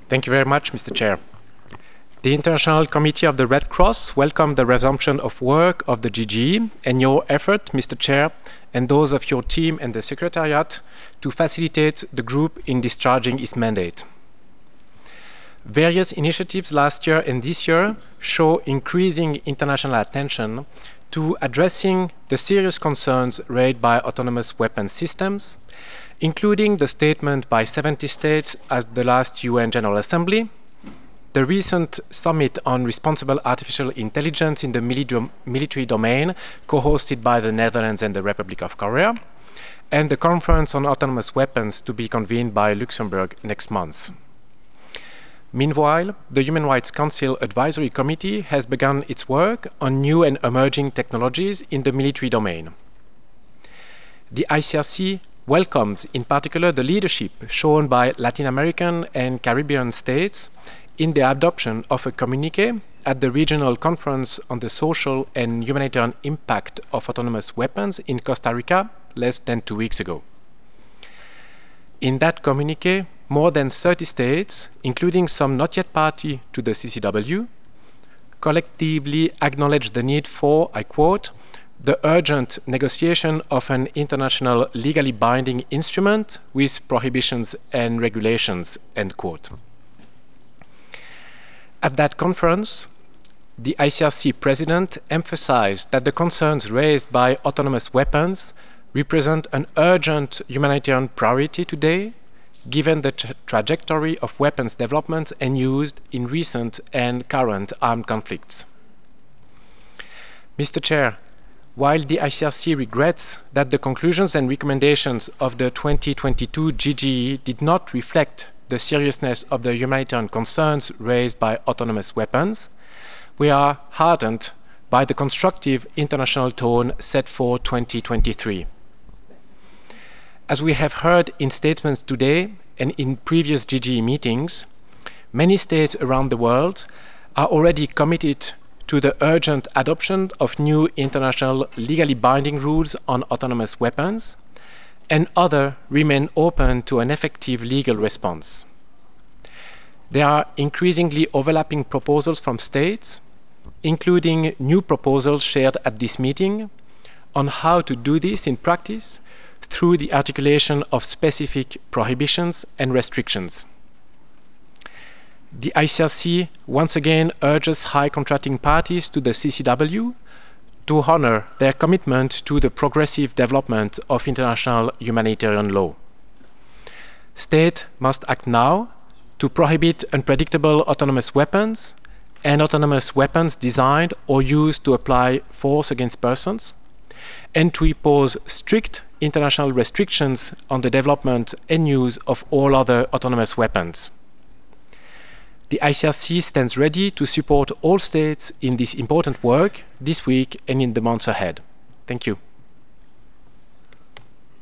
Thank you very much, Mr. Chair. The International Committee of the Red Cross welcomed the resumption of work of the GGE and your effort, Mr. Chair, and those of your team and the Secretariat to facilitate the group in discharging its mandate. Various initiatives last year and this year show increasing international attention to addressing the serious concerns raised by autonomous weapons systems, including the statement by 70 states at the last UN General Assembly, the recent Summit on Responsible Artificial Intelligence in the Military Domain, co-hosted by the Netherlands and the Republic of Korea, and the Conference on Autonomous Weapons to be convened by Luxembourg next month. Meanwhile, the Human Rights Council Advisory Committee has begun its work on new and emerging technologies in the military domain. The ICRC welcomes in particular the leadership shown by Latin American and Caribbean states in the adoption of a communiqué at the Regional Conference on the Social and Humanitarian Impact of Autonomous Weapons in Costa Rica less than 2 weeks ago. In that communiqué, more than 30 states, including some not yet party to the CCW, collectively acknowledge the need for, I quote, the urgent negotiation of an international legally binding instrument with prohibitions and regulations, end quote. At that conference, the ICRC president emphasized that the concerns raised by autonomous weapons represent an urgent humanitarian priority today, given the trajectory of weapons development and use in recent and current armed conflicts. Mr. Chair, while the ICRC regrets that the conclusions and recommendations of the 2022 GGE did not reflect the seriousness of the humanitarian concerns raised by autonomous weapons, we are heartened by the constructive international tone set for 2023. As we have heard in statements today and in previous GGE meetings, many states around the world are already committed to the urgent adoption of new international legally binding rules on autonomous weapons, and others remain open to an effective legal response. There are increasingly overlapping proposals from states, including new proposals shared at this meeting, on how to do this in practice through the articulation of specific prohibitions and restrictions. The ICRC once again urges high contracting parties to the CCW to honor their commitment to the progressive development of international humanitarian law. States must act now to prohibit unpredictable autonomous weapons and autonomous weapons designed or used to apply force against persons, and to impose strict international restrictions on the development and use of all other autonomous weapons. The ICRC stands ready to support all states in this important work this week and in the months ahead. Thank you.